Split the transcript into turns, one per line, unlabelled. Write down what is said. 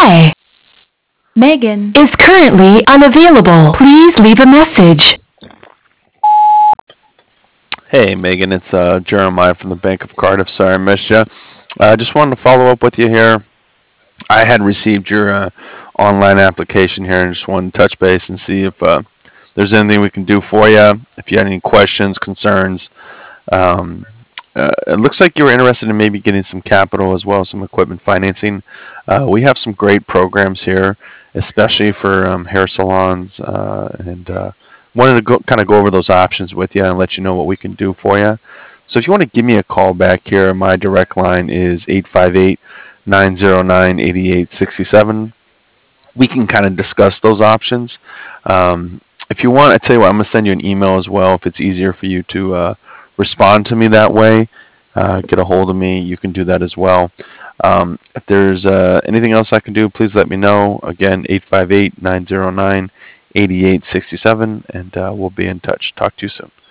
Hi,
Megan.
is currently unavailable. Please leave a message.
Hey, Megan, it's Jeremiah from the Bank of Cardiff. Sorry I missed you. I just wanted to follow up with you here. I had received your online application here and just wanted to touch base and see if there's anything we can do for you. If you had any questions, concerns. Um, it looks like you were interested in maybe getting some capital as well as some equipment financing. We have some great programs here, especially for hair salons, and wanted to kind of go over those options with you and let you know what we can do for you. So if you want to give me a call back here, my direct line is 858 909 8867. We can kind of discuss those options. If you want, I tell you what, I'm going to send you an email as well if it's easier for you to respond to me that way. Get a hold of me. You can do that as well. If there's anything else I can do, please let me know. Again, 858 909 8867, and we'll be in touch. Talk to you soon.